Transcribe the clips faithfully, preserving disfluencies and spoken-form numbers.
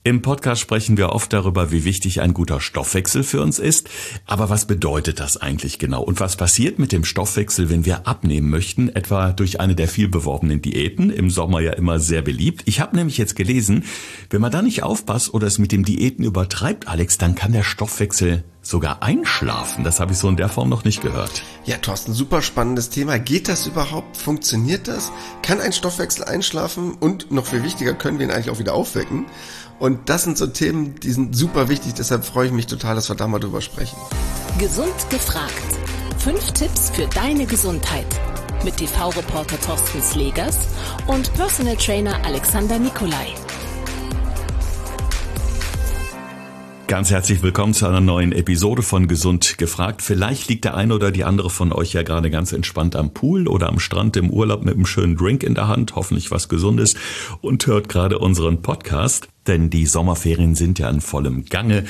Im Podcast sprechen wir oft darüber, wie wichtig ein guter Stoffwechsel für uns ist. Aber was bedeutet das eigentlich genau? Und was passiert mit dem Stoffwechsel, wenn wir abnehmen möchten, etwa durch eine der viel beworbenen Diäten, im Sommer ja immer sehr beliebt? Ich habe nämlich jetzt gelesen, wenn man da nicht aufpasst oder es mit dem Diäten übertreibt, Alex, dann kann der Stoffwechsel sogar einschlafen. Das habe ich so in der Form noch nicht gehört. Ja, Thorsten, super spannendes Thema. Geht das überhaupt? Funktioniert das? Kann ein Stoffwechsel einschlafen? Und noch viel wichtiger, können wir ihn eigentlich auch wieder aufwecken? Und das sind so Themen, die sind super wichtig. Deshalb freue ich mich total, dass wir da mal drüber sprechen. Gesund gefragt. Fünf Tipps für deine Gesundheit. Mit T V-Reporter Thorsten Slegers und Personal Trainer Alexander Nikolai. Ganz herzlich willkommen zu einer neuen Episode von Gesund gefragt. Vielleicht liegt der eine oder die andere von euch ja gerade ganz entspannt am Pool oder am Strand im Urlaub mit einem schönen Drink in der Hand, hoffentlich was Gesundes, und hört gerade unseren Podcast, denn die Sommerferien sind ja in vollem Gange.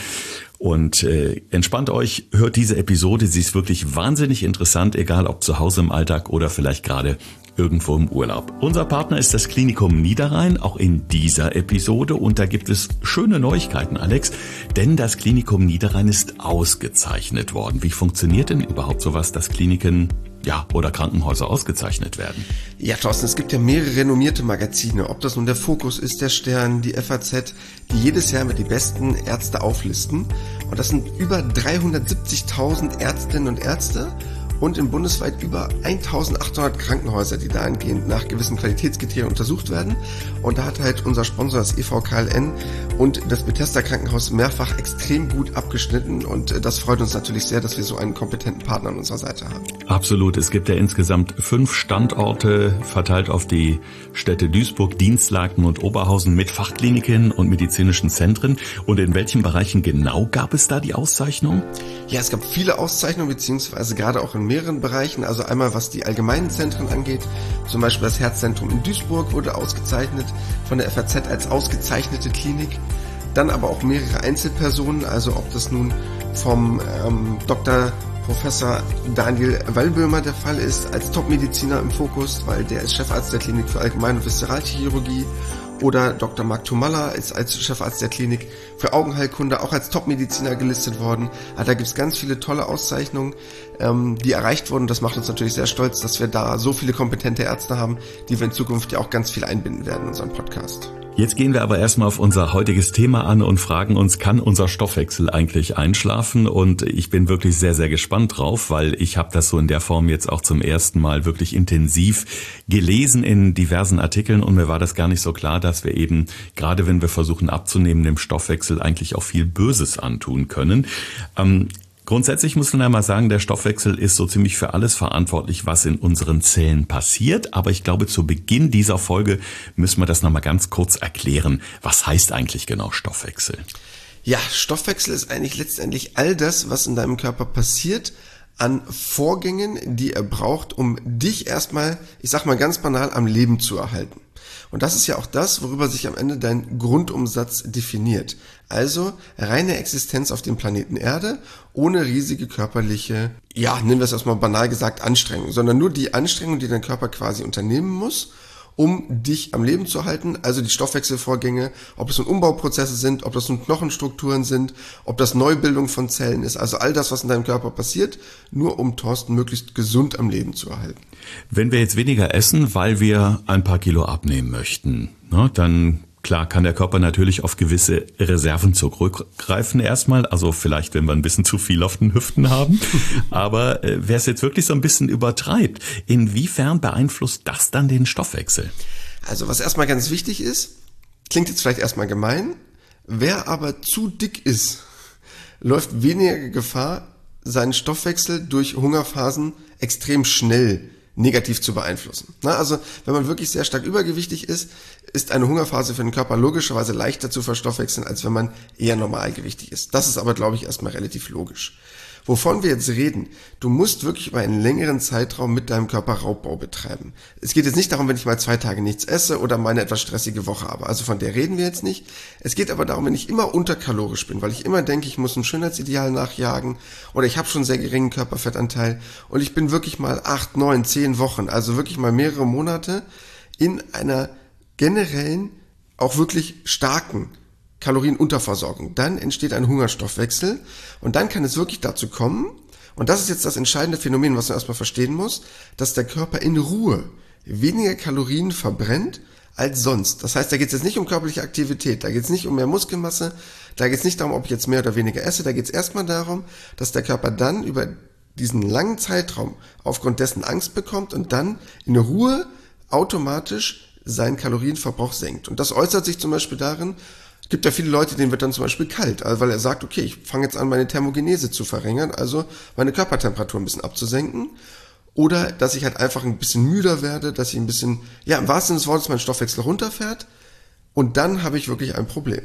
Und äh, entspannt euch, hört diese Episode, sie ist wirklich wahnsinnig interessant, egal ob zu Hause im Alltag oder vielleicht gerade irgendwo im Urlaub. Unser Partner ist das Klinikum Niederrhein, auch in dieser Episode. Und da gibt es schöne Neuigkeiten, Alex, denn das Klinikum Niederrhein ist ausgezeichnet worden. Wie funktioniert denn überhaupt sowas, dass Kliniken ja, oder Krankenhäuser ausgezeichnet werden? Ja, Thorsten, es gibt ja mehrere renommierte Magazine, ob das nun der Fokus ist, der Stern, die F A Z, die jedes Jahr mit die besten Ärzte auflisten. Und das sind über dreihundertsiebzigtausend Ärztinnen und Ärzte und in bundesweit über eintausendachthundert Krankenhäuser, die dahingehend nach gewissen Qualitätskriterien untersucht werden. Und da hat halt unser Sponsor, das E V K L N und das Bethesda Krankenhaus mehrfach extrem gut abgeschnitten. Und das freut uns natürlich sehr, dass wir so einen kompetenten Partner an unserer Seite haben. Absolut. Es gibt ja insgesamt fünf Standorte verteilt auf die Städte Duisburg, Dinslaken und Oberhausen mit Fachkliniken und medizinischen Zentren. Und in welchen Bereichen genau gab es da die Auszeichnung? Ja, es gab viele Auszeichnungen, beziehungsweise gerade auch in mehreren Bereichen. Also einmal, was die allgemeinen Zentren angeht. Zum Beispiel das Herzzentrum in Duisburg wurde ausgezeichnet von der F A Z als ausgezeichnete Klinik. Dann aber auch mehrere Einzelpersonen, also ob das nun vom ähm, Doktor Professor Daniel Wallböhmer der Fall ist, als Topmediziner im Fokus, weil der ist Chefarzt der Klinik für Allgemein- und Viszeralchirurgie, oder Doktor Marc Tomalla ist als Chefarzt der Klinik für Augenheilkunde auch als Topmediziner gelistet worden. Also da gibt es ganz viele tolle Auszeichnungen, ähm, die erreicht wurden. Das macht uns natürlich sehr stolz, dass wir da so viele kompetente Ärzte haben, die wir in Zukunft ja auch ganz viel einbinden werden in unseren Podcast. Jetzt gehen wir aber erstmal auf unser heutiges Thema an und fragen uns, kann unser Stoffwechsel eigentlich einschlafen? Und ich bin wirklich sehr, sehr gespannt drauf, weil ich habe das so in der Form jetzt auch zum ersten Mal wirklich intensiv gelesen in diversen Artikeln und mir war das gar nicht so klar, dass wir eben, gerade wenn wir versuchen abzunehmen, dem Stoffwechsel eigentlich auch viel Böses antun können. Ähm, Grundsätzlich muss man einmal sagen, der Stoffwechsel ist so ziemlich für alles verantwortlich, was in unseren Zellen passiert. Aber ich glaube, zu Beginn dieser Folge müssen wir das nochmal ganz kurz erklären. Was heißt eigentlich genau Stoffwechsel? Ja, Stoffwechsel ist eigentlich letztendlich all das, was in deinem Körper passiert, an Vorgängen, die er braucht, um dich erstmal, ich sag mal ganz banal, am Leben zu erhalten. Und das ist ja auch das, worüber sich am Ende dein Grundumsatz definiert. Also reine Existenz auf dem Planeten Erde, ohne riesige körperliche, ja, nennen wir es erstmal banal gesagt, Anstrengung, sondern nur die Anstrengung, die dein Körper quasi unternehmen muss, um dich am Leben zu halten, also die Stoffwechselvorgänge, ob es nun Umbauprozesse sind, ob das nun Knochenstrukturen sind, ob das Neubildung von Zellen ist, also all das, was in deinem Körper passiert, nur um Thorsten möglichst gesund am Leben zu erhalten. Wenn wir jetzt weniger essen, weil wir ein paar Kilo abnehmen möchten, ne, dann klar kann der Körper natürlich auf gewisse Reserven zurückgreifen erstmal, also vielleicht, wenn wir ein bisschen zu viel auf den Hüften haben, aber äh, wer es jetzt wirklich so ein bisschen übertreibt, inwiefern beeinflusst das dann den Stoffwechsel? Also was erstmal ganz wichtig ist, klingt jetzt vielleicht erstmal gemein, wer aber zu dick ist, läuft weniger Gefahr, seinen Stoffwechsel durch Hungerphasen extrem schnell negativ zu beeinflussen. Na, also wenn man wirklich sehr stark übergewichtig ist, ist eine Hungerphase für den Körper logischerweise leichter zu verstoffwechseln, als wenn man eher normalgewichtig ist. Das ist aber, glaube ich, erstmal relativ logisch. Wovon wir jetzt reden, du musst wirklich über einen längeren Zeitraum mit deinem Körper Raubbau betreiben. Es geht jetzt nicht darum, wenn ich mal zwei Tage nichts esse oder mal eine etwas stressige Woche habe. Also von der reden wir jetzt nicht. Es geht aber darum, wenn ich immer unterkalorisch bin, weil ich immer denke, ich muss ein Schönheitsideal nachjagen oder ich habe schon einen sehr geringen Körperfettanteil und ich bin wirklich mal acht, neun, zehn Wochen, also wirklich mal mehrere Monate in einer generellen, auch wirklich starken Kalorienunterversorgung. Dann entsteht ein Hungerstoffwechsel und dann kann es wirklich dazu kommen, und das ist jetzt das entscheidende Phänomen, was man erstmal verstehen muss, dass der Körper in Ruhe weniger Kalorien verbrennt als sonst. Das heißt, da geht es jetzt nicht um körperliche Aktivität, da geht es nicht um mehr Muskelmasse, da geht es nicht darum, ob ich jetzt mehr oder weniger esse, da geht es erstmal darum, dass der Körper dann über diesen langen Zeitraum aufgrund dessen Angst bekommt und dann in Ruhe automatisch seinen Kalorienverbrauch senkt. Und das äußert sich zum Beispiel darin, es gibt ja viele Leute, denen wird dann zum Beispiel kalt, also weil er sagt, okay, ich fange jetzt an, meine Thermogenese zu verringern, also meine Körpertemperatur ein bisschen abzusenken. Oder dass ich halt einfach ein bisschen müder werde, dass ich ein bisschen, ja, im wahrsten Sinne des Wortes mein Stoffwechsel runterfährt. Und dann habe ich wirklich ein Problem.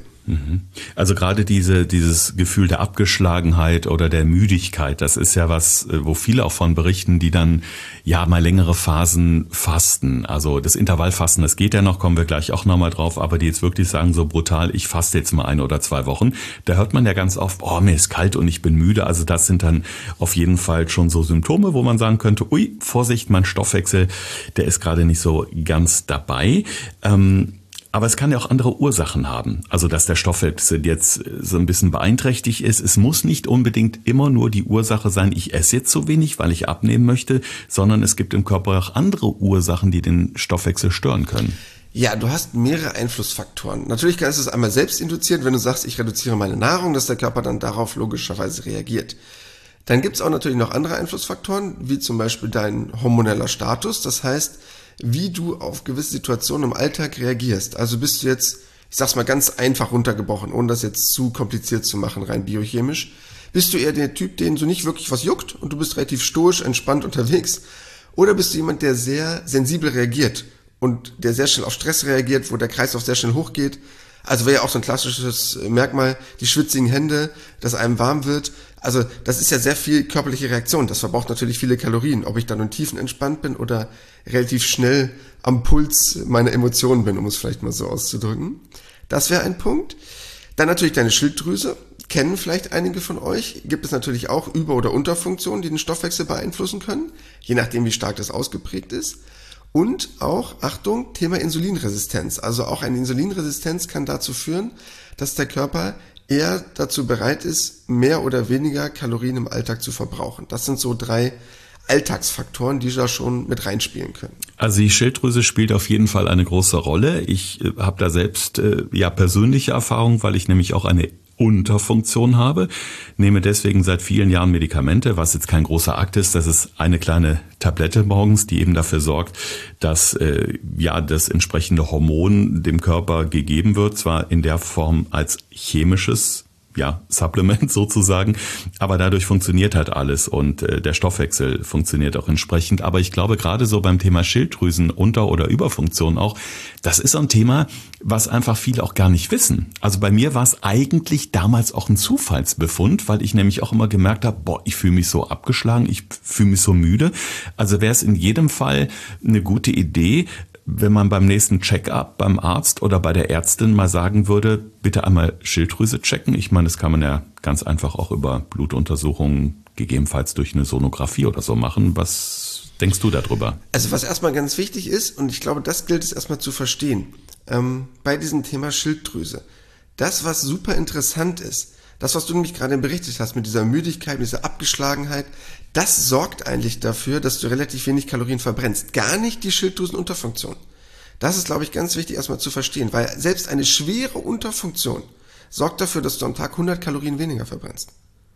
Also gerade diese, dieses Gefühl der Abgeschlagenheit oder der Müdigkeit, das ist ja was, wo viele auch von berichten, die dann ja mal längere Phasen fasten. Also das Intervallfasten, das geht ja noch, kommen wir gleich auch nochmal drauf, aber die jetzt wirklich sagen so brutal, ich faste jetzt mal ein oder zwei Wochen. Da hört man ja ganz oft, oh, mir ist kalt und ich bin müde. Also das sind dann auf jeden Fall schon so Symptome, wo man sagen könnte, ui, Vorsicht, mein Stoffwechsel, der ist gerade nicht so ganz dabei. Ähm, Aber es kann ja auch andere Ursachen haben. Also, dass der Stoffwechsel jetzt so ein bisschen beeinträchtigt ist. Es muss nicht unbedingt immer nur die Ursache sein, ich esse jetzt zu wenig, weil ich abnehmen möchte, sondern es gibt im Körper auch andere Ursachen, die den Stoffwechsel stören können. Ja, du hast mehrere Einflussfaktoren. Natürlich kannst du es einmal selbst induzieren, wenn du sagst, ich reduziere meine Nahrung, dass der Körper dann darauf logischerweise reagiert. Dann gibt es auch natürlich noch andere Einflussfaktoren, wie zum Beispiel dein hormoneller Status. Das heißt, wie du auf gewisse Situationen im Alltag reagierst. Also bist du jetzt, ich sag's mal ganz einfach runtergebrochen, ohne das jetzt zu kompliziert zu machen, rein biochemisch, bist du eher der Typ, den so nicht wirklich was juckt und du bist relativ stoisch, entspannt unterwegs? Oder bist du jemand, der sehr sensibel reagiert und der sehr schnell auf Stress reagiert, wo der Kreislauf sehr schnell hochgeht? Also wäre ja auch so ein klassisches Merkmal, die schwitzigen Hände, dass einem warm wird. Also das ist ja sehr viel körperliche Reaktion. Das verbraucht natürlich viele Kalorien. Ob ich dann in tiefenentspannt bin oder relativ schnell am Puls meiner Emotionen bin, um es vielleicht mal so auszudrücken. Das wäre ein Punkt. Dann natürlich deine Schilddrüse. Kennen vielleicht einige von euch. Gibt es natürlich auch Über- oder Unterfunktionen, die den Stoffwechsel beeinflussen können, je nachdem, wie stark das ausgeprägt ist. Und auch, Achtung, Thema Insulinresistenz. Also auch eine Insulinresistenz kann dazu führen, dass der Körper eher dazu bereit ist, mehr oder weniger Kalorien im Alltag zu verbrauchen. Das sind so drei Alltagsfaktoren, die da schon mit reinspielen können. Also die Schilddrüse spielt auf jeden Fall eine große Rolle. Ich äh, habe da selbst äh, ja persönliche Erfahrung, weil ich nämlich auch eine Unterfunktion habe, nehme deswegen seit vielen Jahren Medikamente, was jetzt kein großer Akt ist. Das ist eine kleine Tablette morgens, die eben dafür sorgt, dass äh, ja das entsprechende Hormon dem Körper gegeben wird, zwar in der Form als chemisches ja, Supplement sozusagen, aber dadurch funktioniert halt alles und äh, der Stoffwechsel funktioniert auch entsprechend. Aber ich glaube, gerade so beim Thema Schilddrüsen, Unter- oder Überfunktion auch, das ist so ein Thema, was einfach viele auch gar nicht wissen. Also bei mir war es eigentlich damals auch ein Zufallsbefund, weil ich nämlich auch immer gemerkt habe, boah, ich fühle mich so abgeschlagen, ich fühle mich so müde. Also wäre es in jedem Fall eine gute Idee, wenn man beim nächsten Check-up beim Arzt oder bei der Ärztin mal sagen würde, bitte einmal Schilddrüse checken. Ich meine, das kann man ja ganz einfach auch über Blutuntersuchungen, gegebenenfalls durch eine Sonographie oder so machen. Was denkst du darüber? Also was erstmal ganz wichtig ist, und ich glaube, das gilt es erstmal zu verstehen, ähm, bei diesem Thema Schilddrüse. Das, was super interessant ist, das, was du nämlich gerade berichtet hast mit dieser Müdigkeit, mit dieser Abgeschlagenheit, das sorgt eigentlich dafür, dass du relativ wenig Kalorien verbrennst. Gar nicht die Schilddrüsenunterfunktion. Das ist, glaube ich, ganz wichtig erstmal zu verstehen, weil selbst eine schwere Unterfunktion sorgt dafür, dass du am Tag hundert Kalorien weniger verbrennst.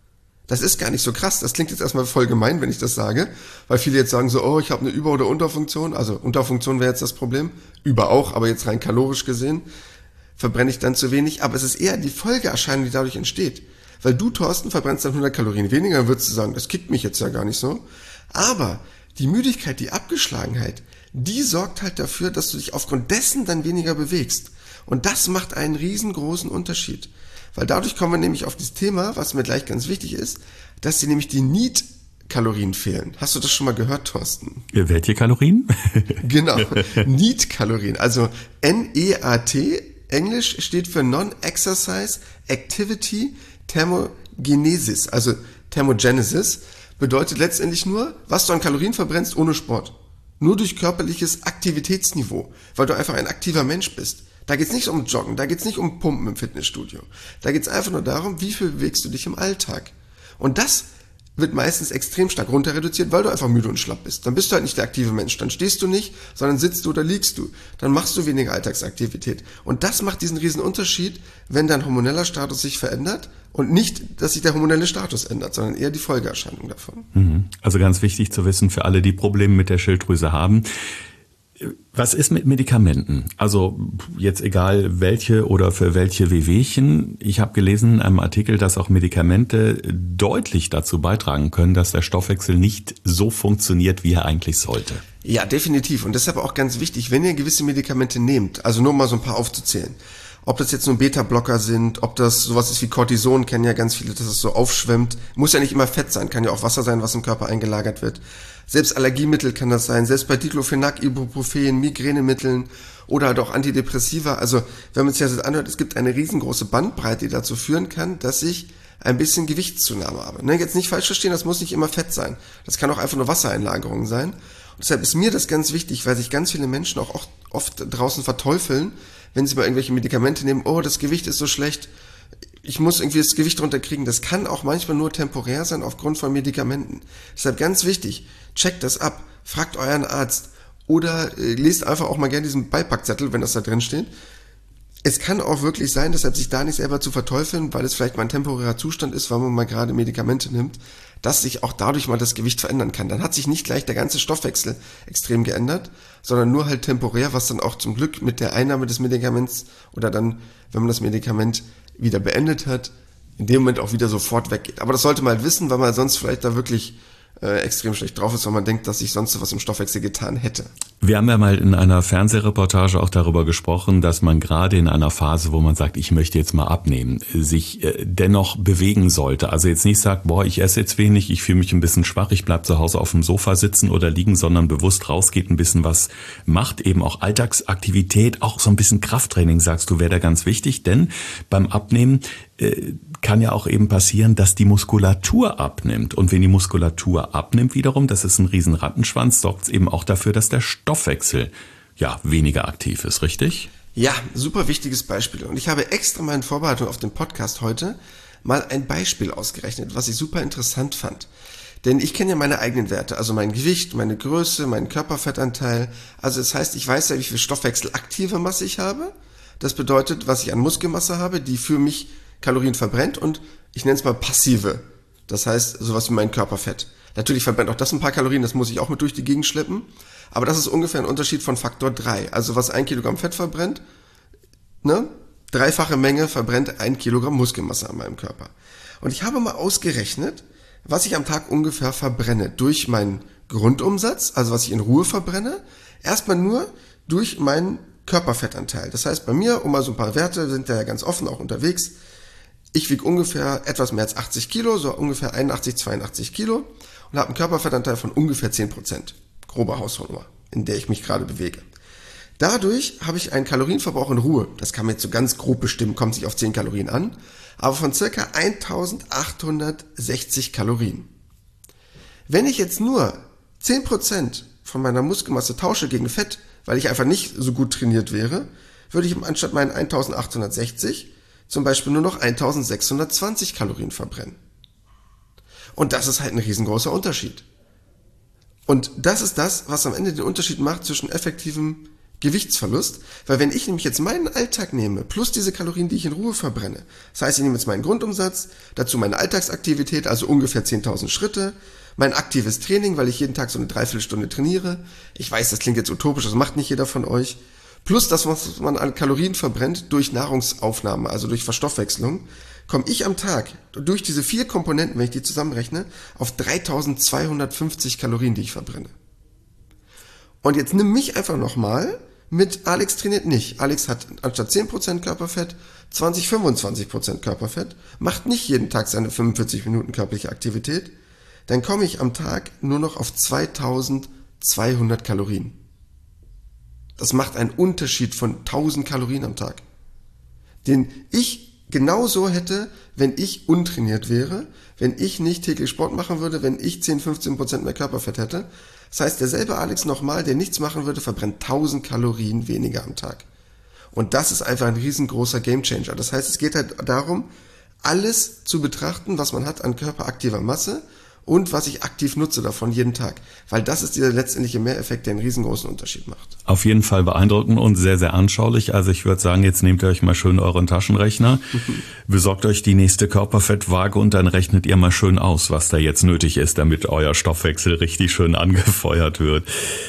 Das ist gar nicht so krass. Das klingt jetzt erstmal voll gemein, wenn ich das sage, weil viele jetzt sagen so, oh, ich habe eine Über- oder Unterfunktion. Also Unterfunktion wäre jetzt das Problem. Über auch, aber jetzt rein kalorisch gesehen verbrenne ich dann zu wenig, aber es ist eher die Folgeerscheinung, die dadurch entsteht. Weil du, Thorsten, verbrennst dann hundert Kalorien weniger, dann würdest du sagen, das kickt mich jetzt ja gar nicht so. Aber die Müdigkeit, die Abgeschlagenheit, die sorgt halt dafür, dass du dich aufgrund dessen dann weniger bewegst. Und das macht einen riesengroßen Unterschied. Weil dadurch kommen wir nämlich auf das Thema, was mir gleich ganz wichtig ist, dass dir nämlich die Need-Kalorien fehlen. Hast du das schon mal gehört, Thorsten? Welche Kalorien? Genau, Need-Kalorien, also N E A T, Englisch steht für Non-Exercise Activity Thermogenesis, also Thermogenesis, bedeutet letztendlich nur, was du an Kalorien verbrennst ohne Sport. Nur durch körperliches Aktivitätsniveau, weil du einfach ein aktiver Mensch bist. Da geht's nicht um Joggen, da geht's nicht um Pumpen im Fitnessstudio. Da geht's einfach nur darum, wie viel bewegst du dich im Alltag. Und das wird meistens extrem stark runter reduziert, weil du einfach müde und schlapp bist. Dann bist du halt nicht der aktive Mensch. Dann stehst du nicht, sondern sitzt du oder liegst du. Dann machst du weniger Alltagsaktivität. Und das macht diesen riesen Unterschied, wenn dein hormoneller Status sich verändert und nicht, dass sich der hormonelle Status ändert, sondern eher die Folgeerscheinung davon. Also ganz wichtig zu wissen für alle, die Probleme mit der Schilddrüse haben. Was ist mit Medikamenten? Also jetzt egal welche oder für welche Wehwehchen. Ich habe gelesen in einem Artikel, dass auch Medikamente deutlich dazu beitragen können, dass der Stoffwechsel nicht so funktioniert, wie er eigentlich sollte. Ja, definitiv. Und deshalb auch ganz wichtig, wenn ihr gewisse Medikamente nehmt, also nur mal so ein paar aufzuzählen, ob das jetzt nur Beta-Blocker sind, ob das sowas ist wie Cortison, kennen ja ganz viele, dass es so aufschwemmt. Muss ja nicht immer Fett sein, kann ja auch Wasser sein, was im Körper eingelagert wird. Selbst Allergiemittel kann das sein, selbst bei Diclofenac, Ibuprofen, Migränemitteln oder halt auch Antidepressiva. Also wenn man sich das jetzt anhört, es gibt eine riesengroße Bandbreite, die dazu führen kann, dass ich ein bisschen Gewichtszunahme habe. Ne, jetzt nicht falsch verstehen, das muss nicht immer Fett sein. Das kann auch einfach nur Wassereinlagerung sein. Und deshalb ist mir das ganz wichtig, weil sich ganz viele Menschen auch oft draußen verteufeln, wenn sie mal irgendwelche Medikamente nehmen, oh, das Gewicht ist so schlecht, ich muss irgendwie das Gewicht runterkriegen. Das kann auch manchmal nur temporär sein aufgrund von Medikamenten. Deshalb ganz wichtig, checkt das ab, fragt euren Arzt oder äh, lest einfach auch mal gerne diesen Beipackzettel, wenn das da drin steht. Es kann auch wirklich sein, deshalb sich da nicht selber zu verteufeln, weil es vielleicht mal ein temporärer Zustand ist, weil man mal gerade Medikamente nimmt, dass sich auch dadurch mal das Gewicht verändern kann. Dann hat sich nicht gleich der ganze Stoffwechsel extrem geändert, sondern nur halt temporär, was dann auch zum Glück mit der Einnahme des Medikaments oder dann, wenn man das Medikament wieder beendet hat, in dem Moment auch wieder sofort weggeht. Aber das sollte man halt wissen, weil man sonst vielleicht da wirklich äh, extrem schlecht drauf ist, weil man denkt, dass sich sonst was im Stoffwechsel getan hätte. Wir haben ja mal in einer Fernsehreportage auch darüber gesprochen, dass man gerade in einer Phase, wo man sagt, ich möchte jetzt mal abnehmen, sich äh, dennoch bewegen sollte. Also jetzt nicht sagt, boah, ich esse jetzt wenig, ich fühle mich ein bisschen schwach, ich bleib zu Hause auf dem Sofa sitzen oder liegen, sondern bewusst rausgeht, ein bisschen was macht, eben auch Alltagsaktivität, auch so ein bisschen Krafttraining, sagst du, wäre da ganz wichtig, denn beim Abnehmen äh, kann ja auch eben passieren, dass die Muskulatur abnimmt. Und wenn die Muskulatur abnimmt wiederum, das ist ein riesen Rattenschwanz, sorgt es eben auch dafür, dass der Stoffwechsel ja weniger aktiv ist, richtig? Ja, super wichtiges Beispiel. Und ich habe extra mal in Vorbereitung auf den Podcast heute mal ein Beispiel ausgerechnet, was ich super interessant fand. Denn ich kenne ja meine eigenen Werte, also mein Gewicht, meine Größe, meinen Körperfettanteil. Also das heißt, ich weiß ja, wie viel stoffwechselaktive Masse ich habe. Das bedeutet, was ich an Muskelmasse habe, die für mich Kalorien verbrennt und ich nenne es mal passive. Das heißt, sowas wie mein Körperfett. Natürlich verbrennt auch das ein paar Kalorien, das muss ich auch mit durch die Gegend schleppen. Aber das ist ungefähr ein Unterschied von Faktor drei. Also was ein Kilogramm Fett verbrennt, ne, dreifache Menge verbrennt ein Kilogramm Muskelmasse an meinem Körper. Und ich habe mal ausgerechnet, was ich am Tag ungefähr verbrenne durch meinen Grundumsatz, also was ich in Ruhe verbrenne, erstmal nur durch meinen Körperfettanteil. Das heißt, bei mir, um mal so ein paar Werte, sind da ja ganz offen auch unterwegs, ich wiege ungefähr etwas mehr als achtzig Kilo, so ungefähr einundachtzig, zweiundachtzig Kilo und habe einen Körperfettanteil von ungefähr zehn Prozent. Grobe Hausnummer, in der ich mich gerade bewege. Dadurch habe ich einen Kalorienverbrauch in Ruhe. Das kann man jetzt so ganz grob bestimmen, kommt sich auf zehn Kalorien an, aber von circa eintausendachthundertsechzig Kalorien. Wenn ich jetzt nur zehn Prozent von meiner Muskelmasse tausche gegen Fett, weil ich einfach nicht so gut trainiert wäre, würde ich anstatt meinen eintausendachthundertsechzig zum Beispiel nur noch eintausendsechshundertzwanzig Kalorien verbrennen. Und das ist halt ein riesengroßer Unterschied. Und das ist das, was am Ende den Unterschied macht zwischen effektivem Gewichtsverlust, weil wenn ich nämlich jetzt meinen Alltag nehme, plus diese Kalorien, die ich in Ruhe verbrenne, das heißt, ich nehme jetzt meinen Grundumsatz, dazu meine Alltagsaktivität, also ungefähr zehntausend Schritte, mein aktives Training, weil ich jeden Tag so eine Dreiviertelstunde trainiere, ich weiß, das klingt jetzt utopisch, das macht nicht jeder von euch, plus das, was man an Kalorien verbrennt durch Nahrungsaufnahme, also durch Verstoffwechslung, komme ich am Tag durch diese vier Komponenten, wenn ich die zusammenrechne, auf dreitausendzweihundertfünfzig Kalorien, die ich verbrenne. Und jetzt nimm mich einfach nochmal mit Alex trainiert nicht. Alex hat anstatt zehn Prozent Körperfett zwanzig, fünfundzwanzig Prozent Körperfett, macht nicht jeden Tag seine fünfundvierzig Minuten körperliche Aktivität, dann komme ich am Tag nur noch auf zweitausendzweihundert Kalorien. Das macht einen Unterschied von tausend Kalorien am Tag, den ich genauso hätte, wenn ich untrainiert wäre, wenn ich nicht täglich Sport machen würde, wenn ich zehn, fünfzehn Prozent mehr Körperfett hätte. Das heißt, derselbe Alex nochmal, der nichts machen würde, verbrennt tausend Kalorien weniger am Tag. Und das ist einfach ein riesengroßer Gamechanger. Das heißt, es geht halt darum, alles zu betrachten, was man hat an körperaktiver Masse und was ich aktiv nutze davon jeden Tag. Weil das ist dieser letztendliche Mehreffekt, der einen riesengroßen Unterschied macht. Auf jeden Fall beeindruckend und sehr, sehr anschaulich. Also ich würde sagen, jetzt nehmt ihr euch mal schön euren Taschenrechner, besorgt euch die nächste Körperfettwaage und dann rechnet ihr mal schön aus, was da jetzt nötig ist, damit euer Stoffwechsel richtig schön angefeuert wird.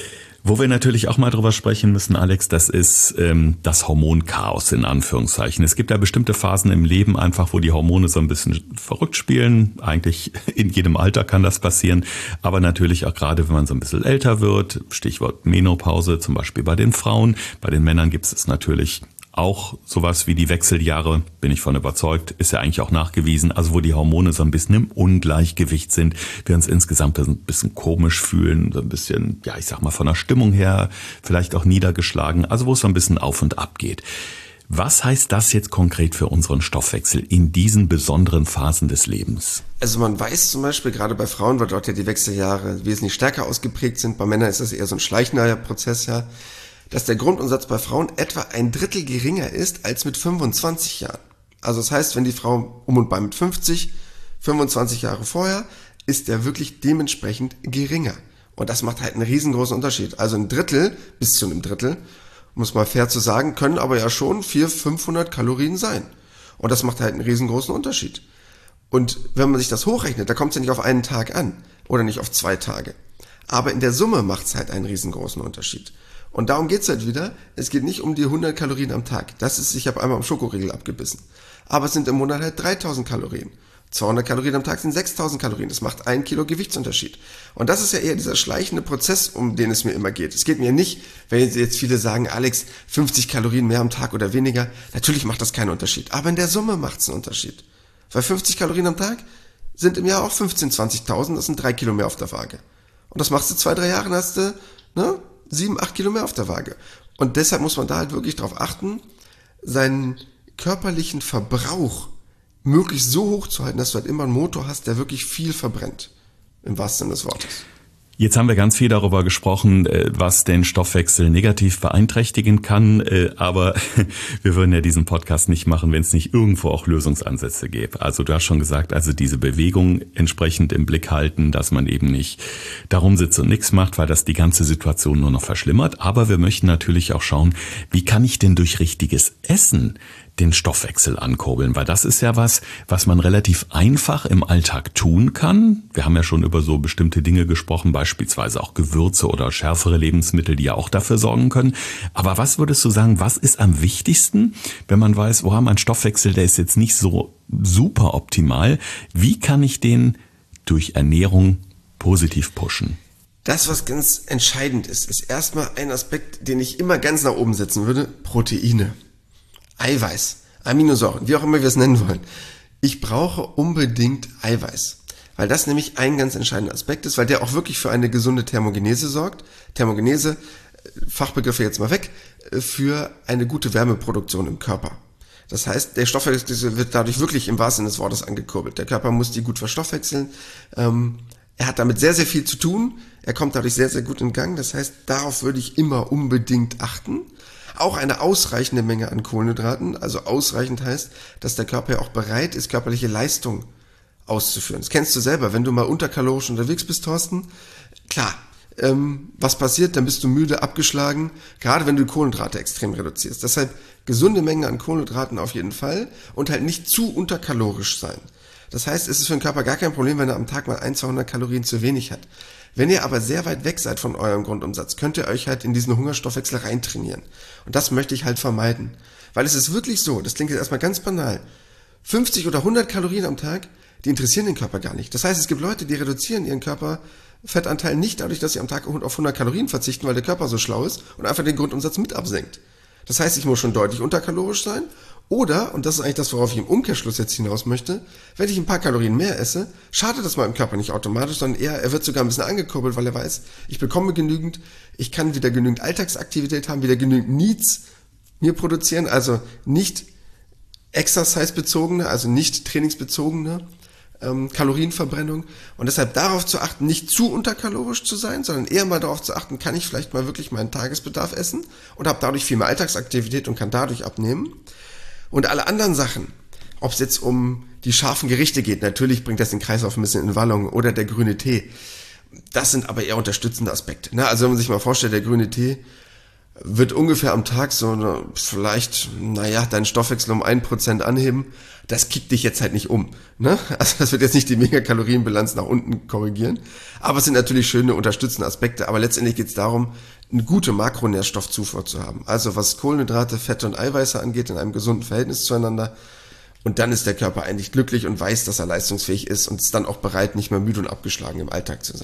Wo wir natürlich auch mal drüber sprechen müssen, Alex, das ist ähm, das Hormonchaos in Anführungszeichen. Es gibt ja bestimmte Phasen im Leben einfach, wo die Hormone so ein bisschen verrückt spielen. Eigentlich in jedem Alter kann das passieren, aber natürlich auch gerade, wenn man so ein bisschen älter wird. Stichwort Menopause, zum Beispiel bei den Frauen. Bei den Männern gibt es natürlich auch sowas wie die Wechseljahre, bin ich von überzeugt, ist ja eigentlich auch nachgewiesen, also wo die Hormone so ein bisschen im Ungleichgewicht sind, wir uns insgesamt ein bisschen komisch fühlen, so ein bisschen, ja ich sag mal von der Stimmung her, vielleicht auch niedergeschlagen, also wo es so ein bisschen auf und ab geht. Was heißt das jetzt konkret für unseren Stoffwechsel in diesen besonderen Phasen des Lebens? Also man weiß zum Beispiel, gerade bei Frauen, weil dort ja die Wechseljahre wesentlich stärker ausgeprägt sind, bei Männern ist das eher so ein schleichender Prozess, ja, dass der Grundumsatz bei Frauen etwa ein Drittel geringer ist als mit fünfundzwanzig Jahren. Also das heißt, wenn die Frau um und bei mit fünfzig, fünfundzwanzig Jahre vorher, ist der wirklich dementsprechend geringer. Und das macht halt einen riesengroßen Unterschied. Also ein Drittel, bis zu einem Drittel, muss man fair zu sagen, können aber ja schon vierhundert, fünfhundert Kalorien sein. Und das macht halt einen riesengroßen Unterschied. Und wenn man sich das hochrechnet, da kommt es ja nicht auf einen Tag an oder nicht auf zwei Tage. Aber in der Summe macht es halt einen riesengroßen Unterschied. Und darum geht's halt wieder, es geht nicht um die hundert Kalorien am Tag. Das ist, ich habe einmal am Schokoriegel abgebissen. Aber es sind im Monat halt dreitausend Kalorien. zweihundert Kalorien am Tag sind sechstausend Kalorien. Das macht ein Kilo Gewichtsunterschied. Und das ist ja eher dieser schleichende Prozess, um den es mir immer geht. Es geht mir nicht, wenn jetzt viele sagen, Alex, fünfzig Kalorien mehr am Tag oder weniger. Natürlich macht das keinen Unterschied. Aber in der Summe macht's einen Unterschied. Weil fünfzig Kalorien am Tag sind im Jahr auch fünfzehntausend, zwanzigtausend. Das sind drei Kilo mehr auf der Waage. Und das machst du zwei, drei Jahre, hast du, ne? sieben, acht Kilo mehr auf der Waage. Und deshalb muss man da halt wirklich drauf achten, seinen körperlichen Verbrauch möglichst so hoch zu halten, dass du halt immer einen Motor hast, der wirklich viel verbrennt. Im wahrsten Sinne des Wortes. Jetzt haben wir ganz viel darüber gesprochen, was den Stoffwechsel negativ beeinträchtigen kann, aber wir würden ja diesen Podcast nicht machen, wenn es nicht irgendwo auch Lösungsansätze gäbe. Also du hast schon gesagt, also diese Bewegung entsprechend im Blick halten, dass man eben nicht darum sitzt und nichts macht, weil das die ganze Situation nur noch verschlimmert. Aber wir möchten natürlich auch schauen, wie kann ich denn durch richtiges Essen den Stoffwechsel ankurbeln, weil das ist ja was, was man relativ einfach im Alltag tun kann. Wir haben ja schon über so bestimmte Dinge gesprochen, beispielsweise auch Gewürze oder schärfere Lebensmittel, die ja auch dafür sorgen können. Aber was würdest du sagen, was ist am wichtigsten, wenn man weiß, oh, mein Stoffwechsel, der ist jetzt nicht so super optimal. Wie kann ich den durch Ernährung positiv pushen? Das, was ganz entscheidend ist, ist erstmal ein Aspekt, den ich immer ganz nach oben setzen würde, Proteine. Eiweiß, Aminosäuren, wie auch immer wir es nennen wollen. Ich brauche unbedingt Eiweiß, weil das nämlich ein ganz entscheidender Aspekt ist, weil der auch wirklich für eine gesunde Thermogenese sorgt. Thermogenese, Fachbegriffe jetzt mal weg, für eine gute Wärmeproduktion im Körper. Das heißt, der Stoffwechsel wird dadurch wirklich im wahrsten Sinne des Wortes angekurbelt. Der Körper muss die gut verstoffwechseln. Ähm, er hat damit sehr, sehr viel zu tun. Er kommt dadurch sehr, sehr gut in Gang. Das heißt, darauf würde ich immer unbedingt achten. Auch eine ausreichende Menge an Kohlenhydraten, also ausreichend heißt, dass der Körper ja auch bereit ist, körperliche Leistung auszuführen. Das kennst du selber, wenn du mal unterkalorisch unterwegs bist, Thorsten. Klar, ähm, was passiert? Dann bist du müde, abgeschlagen, gerade wenn du Kohlenhydrate extrem reduzierst. Deshalb gesunde Menge an Kohlenhydraten auf jeden Fall und halt nicht zu unterkalorisch sein. Das heißt, es ist für den Körper gar kein Problem, wenn er am Tag mal ein, zweihundert Kalorien zu wenig hat. Wenn ihr aber sehr weit weg seid von eurem Grundumsatz, könnt ihr euch halt in diesen Hungerstoffwechsel reintrainieren. Und das möchte ich halt vermeiden. Weil es ist wirklich so, das klingt jetzt erstmal ganz banal, fünfzig oder hundert Kalorien am Tag, die interessieren den Körper gar nicht. Das heißt, es gibt Leute, die reduzieren ihren Körperfettanteil nicht dadurch, dass sie am Tag auf hundert Kalorien verzichten, weil der Körper so schlau ist und einfach den Grundumsatz mit absenkt. Das heißt, ich muss schon deutlich unterkalorisch sein. Oder, und das ist eigentlich das, worauf ich im Umkehrschluss jetzt hinaus möchte, wenn ich ein paar Kalorien mehr esse, schadet das meinem Körper nicht automatisch, sondern eher, er wird sogar ein bisschen angekurbelt, weil er weiß, ich bekomme genügend, ich kann wieder genügend Alltagsaktivität haben, wieder genügend Needs mir produzieren, also nicht exercise-bezogene, also nicht trainingsbezogene ähm, Kalorienverbrennung. Und deshalb darauf zu achten, nicht zu unterkalorisch zu sein, sondern eher mal darauf zu achten, kann ich vielleicht mal wirklich meinen Tagesbedarf essen und habe dadurch viel mehr Alltagsaktivität und kann dadurch abnehmen. Und alle anderen Sachen, ob es jetzt um die scharfen Gerichte geht, natürlich bringt das den Kreislauf ein bisschen in Wallung, oder der grüne Tee. Das sind aber eher unterstützende Aspekte. Ne? Also wenn man sich mal vorstellt, der grüne Tee wird ungefähr am Tag so eine, vielleicht, naja, deinen Stoffwechsel um ein Prozent anheben. Das kickt dich jetzt halt nicht um. Ne? Also das wird jetzt nicht die Megakalorienbilanz nach unten korrigieren. Aber es sind natürlich schöne unterstützende Aspekte. Aber letztendlich geht es darum, eine gute Makronährstoffzufuhr zu haben. Also was Kohlenhydrate, Fette und Eiweiße angeht, in einem gesunden Verhältnis zueinander. Und dann ist der Körper eigentlich glücklich und weiß, dass er leistungsfähig ist und ist dann auch bereit, nicht mehr müde und abgeschlagen im Alltag zu sein.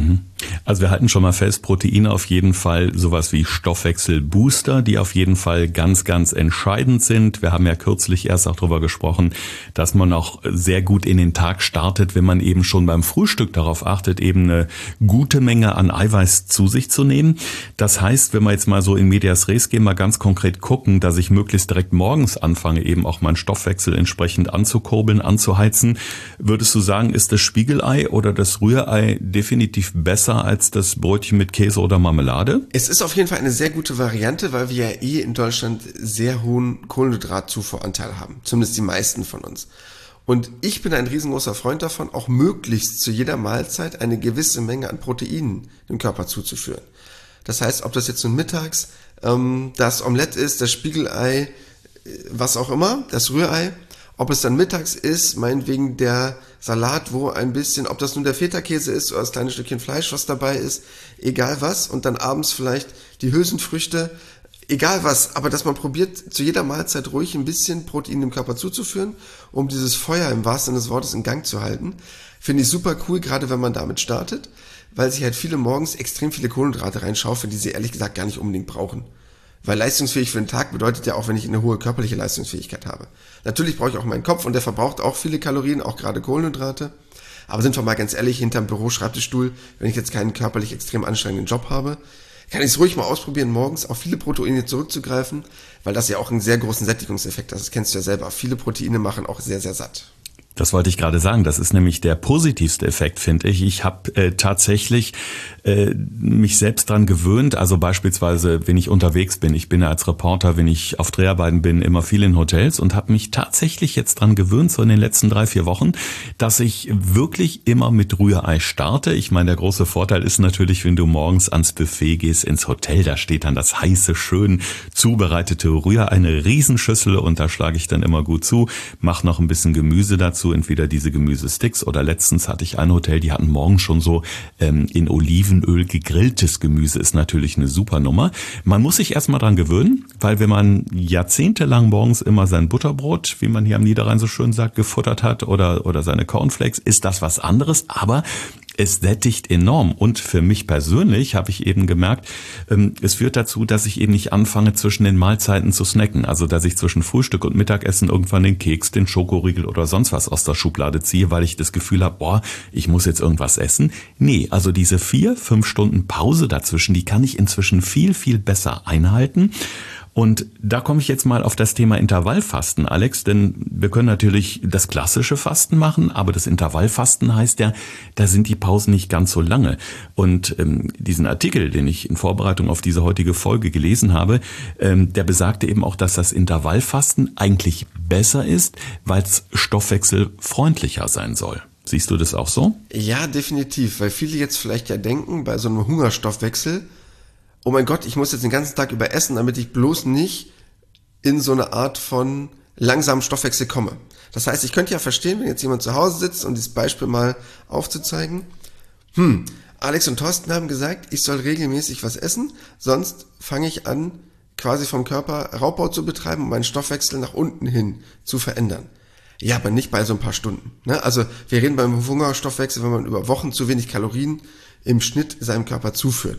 Also wir halten schon mal fest, Proteine auf jeden Fall sowas wie Stoffwechselbooster, die auf jeden Fall ganz, ganz entscheidend sind. Wir haben ja kürzlich erst auch darüber gesprochen, dass man auch sehr gut in den Tag startet, wenn man eben schon beim Frühstück darauf achtet, eben eine gute Menge an Eiweiß zu sich zu nehmen. Das heißt, wenn wir jetzt mal so in Medias Res gehen, mal ganz konkret gucken, dass ich möglichst direkt morgens anfange, eben auch meinen Stoffwechsel entsprechend anzukurbeln, anzuheizen. Würdest du sagen, ist das Spiegelei oder das Rührei definitiv besser als das Brötchen mit Käse oder Marmelade? Es ist auf jeden Fall eine sehr gute Variante, weil wir ja eh in Deutschland sehr hohen Kohlenhydratzufuhranteil haben. Zumindest die meisten von uns. Und ich bin ein riesengroßer Freund davon, auch möglichst zu jeder Mahlzeit eine gewisse Menge an Proteinen dem Körper zuzuführen. Das heißt, ob das jetzt nun mittags ähm, das Omelett ist, das Spiegelei, was auch immer, das Rührei, ob es dann mittags ist, meinetwegen der Salat, wo ein bisschen, ob das nun der Feta-Käse ist oder das kleine Stückchen Fleisch, was dabei ist, egal was, und dann abends vielleicht die Hülsenfrüchte, egal was, aber dass man probiert, zu jeder Mahlzeit ruhig ein bisschen Protein dem Körper zuzuführen, um dieses Feuer im wahrsten Sinne des Wortes in Gang zu halten, finde ich super cool, gerade wenn man damit startet, weil sich halt viele morgens extrem viele Kohlenhydrate reinschaufeln, die sie ehrlich gesagt gar nicht unbedingt brauchen. Weil leistungsfähig für den Tag bedeutet ja auch, wenn ich eine hohe körperliche Leistungsfähigkeit habe. Natürlich brauche ich auch meinen Kopf und der verbraucht auch viele Kalorien, auch gerade Kohlenhydrate. Aber sind wir mal ganz ehrlich, hinterm Büro-Schreibtischstuhl, wenn ich jetzt keinen körperlich extrem anstrengenden Job habe, kann ich es ruhig mal ausprobieren, morgens auf viele Proteine zurückzugreifen, weil das ja auch einen sehr großen Sättigungseffekt hat. Das kennst du ja selber. Viele Proteine machen auch sehr, sehr satt. Das wollte ich gerade sagen. Das ist nämlich der positivste Effekt, finde ich. Ich habe äh, tatsächlich äh, mich selbst dran gewöhnt. Also beispielsweise, wenn ich unterwegs bin, ich bin ja als Reporter, wenn ich auf Dreharbeiten bin, immer viel in Hotels und habe mich tatsächlich jetzt dran gewöhnt, so in den letzten drei, vier Wochen, dass ich wirklich immer mit Rührei starte. Ich meine, der große Vorteil ist natürlich, wenn du morgens ans Buffet gehst, ins Hotel, da steht dann das heiße, schön zubereitete Rührei, eine Riesenschüssel und da schlage ich dann immer gut zu, mache noch ein bisschen Gemüse dazu, entweder diese Gemüsesticks oder letztens hatte ich ein Hotel, die hatten morgen schon so ähm, in Olivenöl gegrilltes Gemüse, ist natürlich eine super Nummer. Man muss sich erstmal dran gewöhnen, weil wenn man jahrzehntelang morgens immer sein Butterbrot, wie man hier am Niederrhein so schön sagt, gefuttert hat oder, oder seine Cornflakes, ist das was anderes, aber es sättigt enorm und für mich persönlich habe ich eben gemerkt, es führt dazu, dass ich eben nicht anfange, zwischen den Mahlzeiten zu snacken. Also, dass ich zwischen Frühstück und Mittagessen irgendwann den Keks, den Schokoriegel oder sonst was aus der Schublade ziehe, weil ich das Gefühl habe, boah, ich muss jetzt irgendwas essen. Nee, also diese vier, fünf Stunden Pause dazwischen, die kann ich inzwischen viel, viel besser einhalten. Und da komme ich jetzt mal auf das Thema Intervallfasten, Alex, denn wir können natürlich das klassische Fasten machen, aber das Intervallfasten heißt ja, da sind die Pausen nicht ganz so lange. Und ähm, diesen Artikel, den ich in Vorbereitung auf diese heutige Folge gelesen habe, ähm, der besagte eben auch, dass das Intervallfasten eigentlich besser ist, weil es stoffwechselfreundlicher sein soll. Siehst du das auch so? Ja, definitiv, weil viele jetzt vielleicht ja denken, bei so einem Hungerstoffwechsel, oh mein Gott, ich muss jetzt den ganzen Tag über essen, damit ich bloß nicht in so eine Art von langsamen Stoffwechsel komme. Das heißt, ich könnte ja verstehen, wenn jetzt jemand zu Hause sitzt, um dieses Beispiel mal aufzuzeigen, hm, Alex und Thorsten haben gesagt, ich soll regelmäßig was essen, sonst fange ich an, quasi vom Körper Raubbau zu betreiben, um meinen Stoffwechsel nach unten hin zu verändern. Ja, aber nicht bei so ein paar Stunden. Ne? Also wir reden beim Hungerstoffwechsel, wenn man über Wochen zu wenig Kalorien im Schnitt seinem Körper zuführt.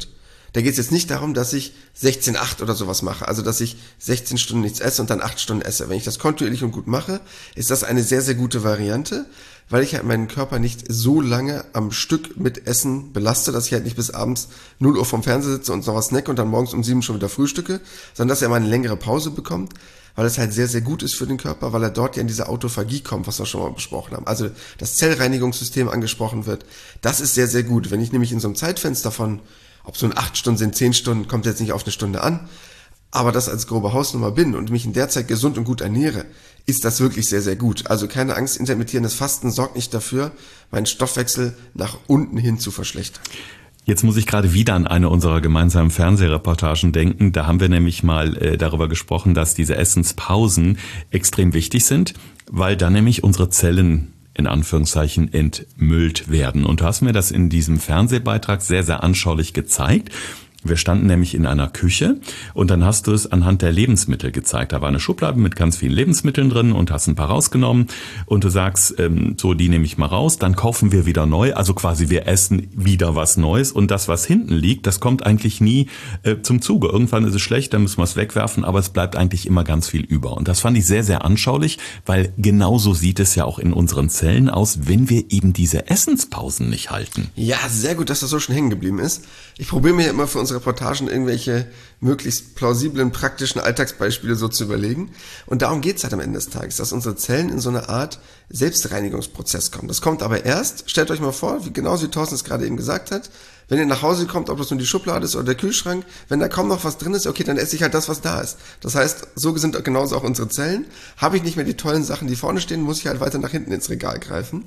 Da geht es jetzt nicht darum, dass ich sechzehn acht oder sowas mache, also dass ich sechzehn Stunden nichts esse und dann acht Stunden esse. Wenn ich das kontinuierlich und gut mache, ist das eine sehr, sehr gute Variante, weil ich halt meinen Körper nicht so lange am Stück mit Essen belaste, dass ich halt nicht bis abends null Uhr vorm Fernseher sitze und noch was snacke und dann morgens um sieben schon wieder frühstücke, sondern dass er mal eine längere Pause bekommt, weil es halt sehr, sehr gut ist für den Körper, weil er dort ja in diese Autophagie kommt, was wir schon mal besprochen haben. Also das Zellreinigungssystem angesprochen wird, das ist sehr, sehr gut. Wenn ich nämlich in so einem Zeitfenster von, ob so ein acht Stunden sind, zehn Stunden, kommt jetzt nicht auf eine Stunde an, aber das als grobe Hausnummer bin und mich in der Zeit gesund und gut ernähre, ist das wirklich sehr, sehr gut. Also keine Angst, intermittierendes Fasten sorgt nicht dafür, meinen Stoffwechsel nach unten hin zu verschlechtern. Jetzt muss ich gerade wieder an eine unserer gemeinsamen Fernsehreportagen denken. Da haben wir nämlich mal äh, darüber gesprochen, dass diese Essenspausen extrem wichtig sind, weil dann nämlich unsere Zellen in Anführungszeichen entmüllt werden. Und du hast mir das in diesem Fernsehbeitrag sehr, sehr anschaulich gezeigt. Wir standen nämlich in einer Küche und dann hast du es anhand der Lebensmittel gezeigt. Da war eine Schublade mit ganz vielen Lebensmitteln drin und hast ein paar rausgenommen und du sagst, ähm, so, die nehme ich mal raus, dann kaufen wir wieder neu. Also quasi wir essen wieder was Neues und das, was hinten liegt, das kommt eigentlich nie äh, zum Zuge. Irgendwann ist es schlecht, dann müssen wir es wegwerfen, aber es bleibt eigentlich immer ganz viel über. Und das fand ich sehr, sehr anschaulich, weil genauso sieht es ja auch in unseren Zellen aus, wenn wir eben diese Essenspausen nicht halten. Ja, sehr gut, dass das so schon hängen geblieben ist. Ich probiere mir immer für unsere Reportagen irgendwelche möglichst plausiblen, praktischen Alltagsbeispiele so zu überlegen. Und darum geht's halt am Ende des Tages, dass unsere Zellen in so eine Art Selbstreinigungsprozess kommen. Das kommt aber erst, stellt euch mal vor, wie genauso wie Thorsten es gerade eben gesagt hat, wenn ihr nach Hause kommt, ob das nun die Schublade ist oder der Kühlschrank, wenn da kaum noch was drin ist, okay, dann esse ich halt das, was da ist. Das heißt, so sind genauso auch unsere Zellen. Habe ich nicht mehr die tollen Sachen, die vorne stehen, muss ich halt weiter nach hinten ins Regal greifen.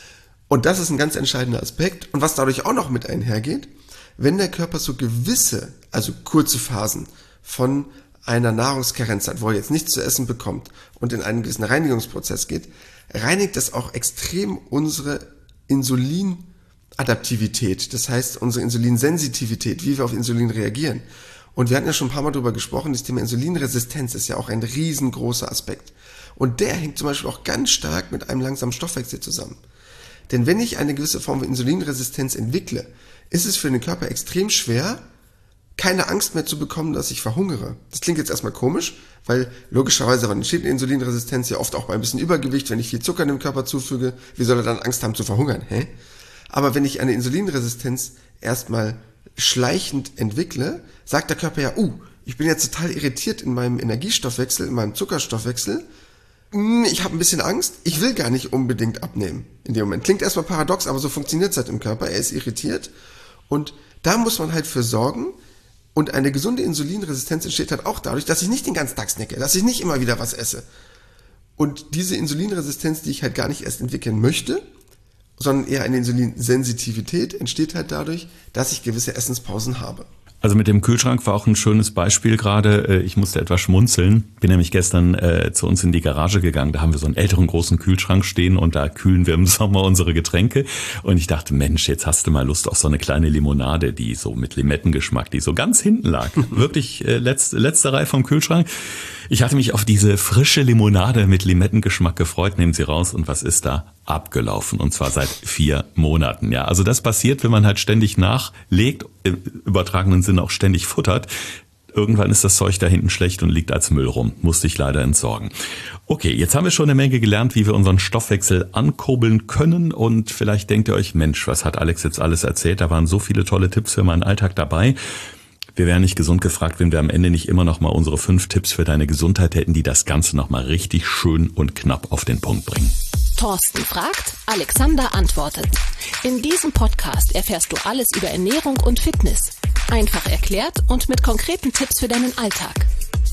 Und das ist ein ganz entscheidender Aspekt. Und was dadurch auch noch mit einhergeht, wenn der Körper so gewisse, also kurze Phasen von einer Nahrungskarenz hat, wo er jetzt nichts zu essen bekommt und in einen gewissen Reinigungsprozess geht, reinigt das auch extrem unsere Insulinadaptivität, das heißt unsere Insulinsensitivität, wie wir auf Insulin reagieren. Und wir hatten ja schon ein paar Mal darüber gesprochen, das Thema Insulinresistenz ist ja auch ein riesengroßer Aspekt. Und der hängt zum Beispiel auch ganz stark mit einem langsamen Stoffwechsel zusammen. Denn wenn ich eine gewisse Form von Insulinresistenz entwickle, ist es für den Körper extrem schwer, keine Angst mehr zu bekommen, dass ich verhungere. Das klingt jetzt erstmal komisch, weil logischerweise entsteht eine Insulinresistenz ja oft auch bei ein bisschen Übergewicht, wenn ich viel Zucker in dem Körper zufüge. Wie soll er dann Angst haben zu verhungern? Hä? Aber wenn ich eine Insulinresistenz erstmal schleichend entwickle, sagt der Körper ja, uh, ich bin jetzt total irritiert in meinem Energiestoffwechsel, in meinem Zuckerstoffwechsel. Ich habe ein bisschen Angst, ich will gar nicht unbedingt abnehmen in dem Moment. Klingt erstmal paradox, aber so funktioniert es halt im Körper. Er ist irritiert und da muss man halt für sorgen und eine gesunde Insulinresistenz entsteht halt auch dadurch, dass ich nicht den ganzen Tag snacke, dass ich nicht immer wieder was esse. Und diese Insulinresistenz, die ich halt gar nicht erst entwickeln möchte, sondern eher eine Insulinsensitivität, entsteht halt dadurch, dass ich gewisse Essenspausen habe. Also mit dem Kühlschrank war auch ein schönes Beispiel gerade. Ich musste etwas schmunzeln. Bin nämlich gestern äh, zu uns in die Garage gegangen. Da haben wir so einen älteren großen Kühlschrank stehen und da kühlen wir im Sommer unsere Getränke. Und ich dachte, Mensch, jetzt hast du mal Lust auf so eine kleine Limonade, die so mit Limettengeschmack, die so ganz hinten lag. Wirklich äh, letzte, letzte Reihe vom Kühlschrank. Ich hatte mich auf diese frische Limonade mit Limettengeschmack gefreut. Nehmen Sie raus und was ist da? Abgelaufen und zwar seit vier Monaten. Ja, also das passiert, wenn man halt ständig nachlegt, im übertragenen Sinne auch ständig futtert. Irgendwann ist das Zeug da hinten schlecht und liegt als Müll rum. Musste ich leider entsorgen. Okay, jetzt haben wir schon eine Menge gelernt, wie wir unseren Stoffwechsel ankurbeln können und vielleicht denkt ihr euch, Mensch, was hat Alex jetzt alles erzählt? Da waren so viele tolle Tipps für meinen Alltag dabei. Wir wären nicht gesund gefragt, wenn wir am Ende nicht immer noch mal unsere fünf Tipps für deine Gesundheit hätten, die das Ganze noch mal richtig schön und knapp auf den Punkt bringen. Thorsten fragt, Alexander antwortet. In diesem Podcast erfährst du alles über Ernährung und Fitness. Einfach erklärt und mit konkreten Tipps für deinen Alltag.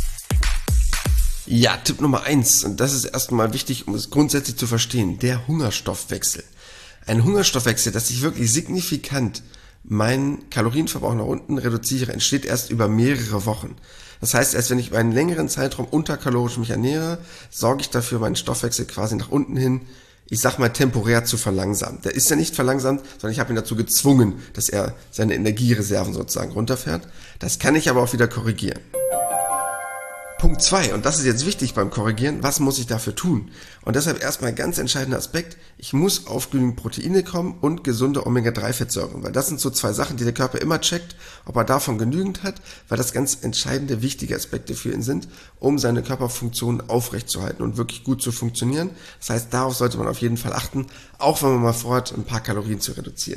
Ja, Tipp Nummer eins, und das ist erstmal wichtig, um es grundsätzlich zu verstehen, der Hungerstoffwechsel. Ein Hungerstoffwechsel, das sich wirklich signifikant meinen Kalorienverbrauch nach unten reduziere, entsteht erst über mehrere Wochen. Das heißt, erst wenn ich über einen längeren Zeitraum unterkalorisch mich ernähre, sorge ich dafür, meinen Stoffwechsel quasi nach unten hin, ich sag mal, temporär zu verlangsamen. Der ist ja nicht verlangsamt, sondern ich habe ihn dazu gezwungen, dass er seine Energiereserven sozusagen runterfährt. Das kann ich aber auch wieder korrigieren. Punkt zwei, und das ist jetzt wichtig beim Korrigieren, was muss ich dafür tun? Und deshalb erstmal ein ganz entscheidender Aspekt, ich muss auf genügend Proteine kommen und gesunde Omega drei Fettsäuren, weil das sind so zwei Sachen, die der Körper immer checkt, ob er davon genügend hat, weil das ganz entscheidende, wichtige Aspekte für ihn sind, um seine Körperfunktionen aufrechtzuerhalten und wirklich gut zu funktionieren. Das heißt, darauf sollte man auf jeden Fall achten, auch wenn man mal vorhat, ein paar Kalorien zu reduzieren.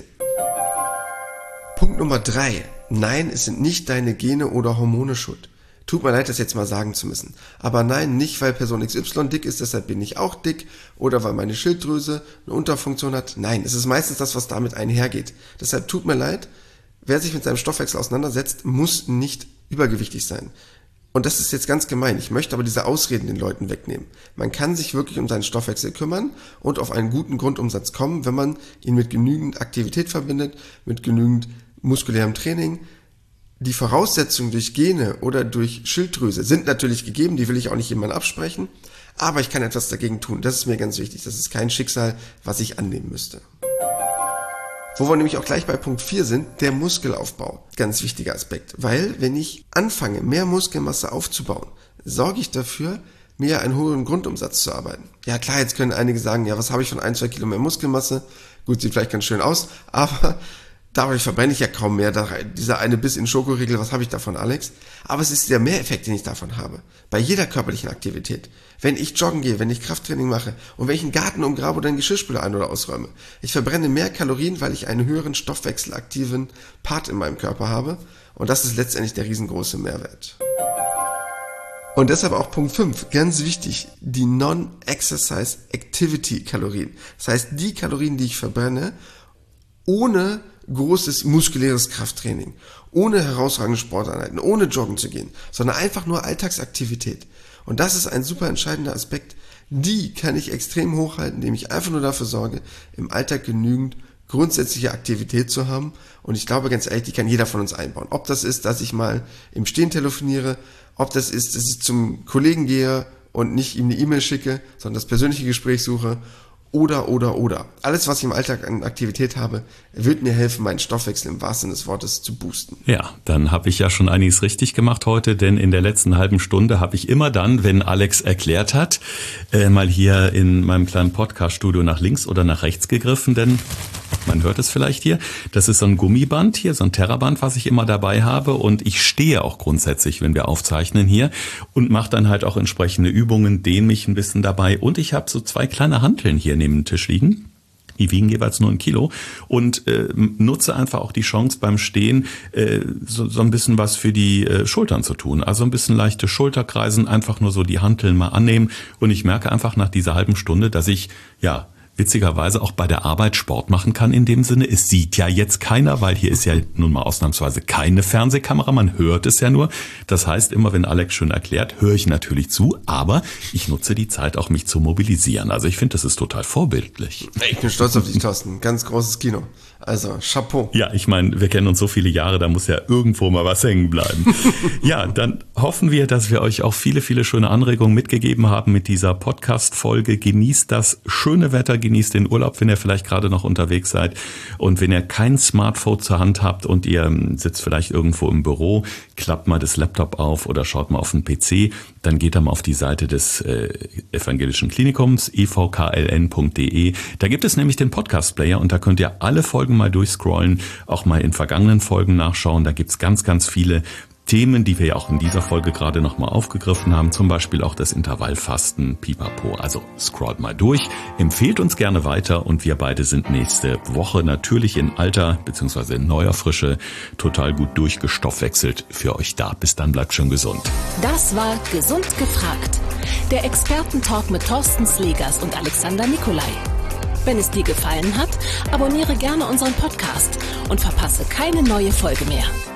Punkt Nummer drei, nein, es sind nicht deine Gene oder Hormone schuld. Tut mir leid, das jetzt mal sagen zu müssen. Aber nein, nicht weil Person X Y dick ist, deshalb bin ich auch dick, oder weil meine Schilddrüse eine Unterfunktion hat. Nein, es ist meistens das, was damit einhergeht. Deshalb tut mir leid, wer sich mit seinem Stoffwechsel auseinandersetzt, muss nicht übergewichtig sein. Und das ist jetzt ganz gemein. Ich möchte aber diese Ausreden den Leuten wegnehmen. Man kann sich wirklich um seinen Stoffwechsel kümmern und auf einen guten Grundumsatz kommen, wenn man ihn mit genügend Aktivität verbindet, mit genügend muskulärem Training. Die Voraussetzungen durch Gene oder durch Schilddrüse sind natürlich gegeben, die will ich auch nicht jemandem absprechen, aber ich kann etwas dagegen tun. Das ist mir ganz wichtig. Das ist kein Schicksal, was ich annehmen müsste. Wo wir nämlich auch gleich bei Punkt vier sind, der Muskelaufbau. Ganz wichtiger Aspekt, weil wenn ich anfange, mehr Muskelmasse aufzubauen, sorge ich dafür, mehr einen hohen Grundumsatz zu arbeiten. Ja klar, jetzt können einige sagen, ja, was habe ich von ein, zwei Kilo mehr Muskelmasse? Gut, sieht vielleicht ganz schön aus, aber dadurch verbrenne ich ja kaum mehr. Dieser eine Biss in Schokoriegel, was habe ich davon, Alex? Aber es ist der Mehreffekt, den ich davon habe. Bei jeder körperlichen Aktivität. Wenn ich joggen gehe, wenn ich Krafttraining mache und wenn ich einen Garten umgrabe oder einen Geschirrspüler ein- oder ausräume. Ich verbrenne mehr Kalorien, weil ich einen höheren stoffwechselaktiven Part in meinem Körper habe. Und das ist letztendlich der riesengroße Mehrwert. Und deshalb auch Punkt fünf, ganz wichtig, die Non-Exercise Activity Kalorien. Das heißt, die Kalorien, die ich verbrenne, ohne großes muskuläres Krafttraining, ohne herausragende Sporteinheiten, ohne joggen zu gehen, sondern einfach nur Alltagsaktivität. Und das ist ein super entscheidender Aspekt. Die kann ich extrem hochhalten, indem ich einfach nur dafür sorge, im Alltag genügend grundsätzliche Aktivität zu haben. Und ich glaube ganz ehrlich, die kann jeder von uns einbauen. Ob das ist, dass ich mal im Stehen telefoniere, ob das ist, dass ich zum Kollegen gehe und nicht ihm eine E-Mail schicke, sondern das persönliche Gespräch suche. Oder, oder, oder. Alles, was ich im Alltag an Aktivität habe, wird mir helfen, meinen Stoffwechsel im wahrsten Sinne des Wortes zu boosten. Ja, dann habe ich ja schon einiges richtig gemacht heute, denn in der letzten halben Stunde habe ich immer dann, wenn Alex erklärt hat, äh, mal hier in meinem kleinen Podcast-Studio nach links oder nach rechts gegriffen, denn man hört es vielleicht hier, das ist so ein Gummiband hier, so ein Terraband, was ich immer dabei habe, und ich stehe auch grundsätzlich, wenn wir aufzeichnen hier, und mache dann halt auch entsprechende Übungen, dehne mich ein bisschen dabei, und ich habe so zwei kleine Hanteln hier neben dem Tisch liegen. Die wiegen jeweils nur ein Kilo, und äh, nutze einfach auch die Chance beim Stehen, äh, so, so ein bisschen was für die äh, Schultern zu tun. Also ein bisschen leichte Schulterkreisen, einfach nur so die Hanteln mal annehmen, und ich merke einfach nach dieser halben Stunde, dass ich, ja, witzigerweise auch bei der Arbeit Sport machen kann in dem Sinne. Es sieht ja jetzt keiner, weil hier ist ja nun mal ausnahmsweise keine Fernsehkamera, man hört es ja nur. Das heißt, immer wenn Alex schön erklärt, höre ich natürlich zu, aber ich nutze die Zeit auch, mich zu mobilisieren. Also ich finde, das ist total vorbildlich. Ich bin stolz auf dich, Thorsten. Ganz großes Kino. Also, Chapeau. Ja, ich meine, wir kennen uns so viele Jahre, da muss ja irgendwo mal was hängen bleiben. Ja, dann hoffen wir, dass wir euch auch viele, viele schöne Anregungen mitgegeben haben mit dieser Podcast-Folge. Genießt das schöne Wetter, genießt den Urlaub, wenn ihr vielleicht gerade noch unterwegs seid. Und wenn ihr kein Smartphone zur Hand habt und ihr sitzt vielleicht irgendwo im Büro, klappt mal das Laptop auf oder schaut mal auf den P C, dann geht da mal auf die Seite des äh, Evangelischen Klinikums, e v k l n punkt d e. Da gibt es nämlich den Podcast-Player, und da könnt ihr alle Folgen mal durchscrollen, auch mal in vergangenen Folgen nachschauen. Da gibt's ganz, ganz viele Themen, die wir ja auch in dieser Folge gerade nochmal aufgegriffen haben, zum Beispiel auch das Intervallfasten, Pipapo. Also scrollt mal durch, empfehlt uns gerne weiter, und wir beide sind nächste Woche natürlich in alter bzw. in neuer Frische total gut durchgestoffwechselt für euch da. Bis dann, bleibt schön gesund. Das war Gesund gefragt, der Expertentalk mit Thorsten Slegers und Alexander Nikolai. Wenn es dir gefallen hat, abonniere gerne unseren Podcast und verpasse keine neue Folge mehr.